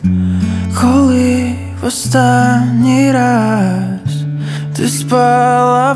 Коли в останній раз ти спала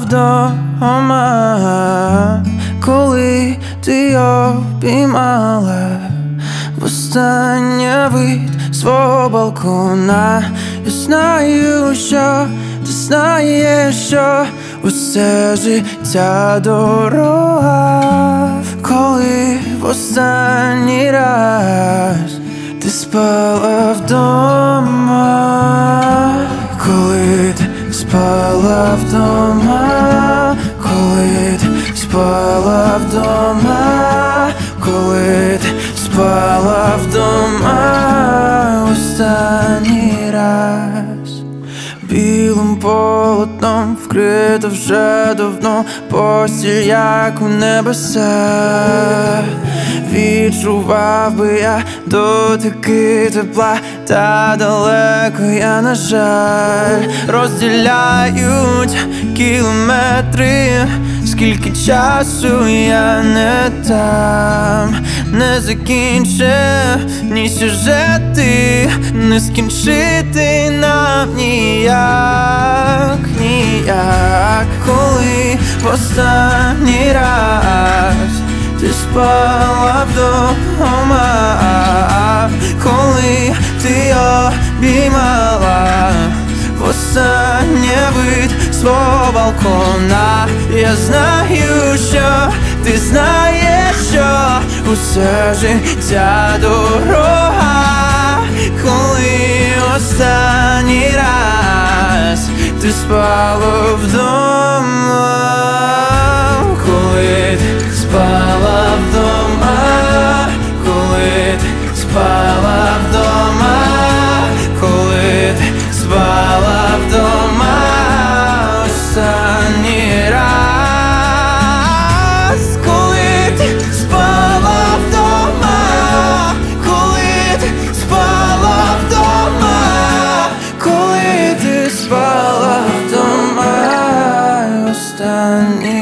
вдома, коли ти обіймала востаннє вид свого балкона. Я знаю, що ти знаєш, що усе життя дорога. Коли в останній раз ти спала вдома, коли ти спала вдома, коли ти спала вдома, коли ти спала вдома останній раз. Білим полотном вкрита вже давно постіль, як у небеса. Відчував би я дотики тепла, та далеко я, на жаль. Розділяють кілометри, скільки часу я не там. Не закінчені сюжети, не скінчити нам ніяк, ніяк. Коли в останній раз ти спала вдома, коли ти обіймала востаннє вид свого балкона. Я знаю, що ти знаєш, що усе життя дорога. Коли останній раз ти спала вдома, коли ти спала вдома, коли ти спала вдома, коли ти спала вдома останній раз. Коли ти спала вдома, коли ти спала вдома, коли ти спала вдома останній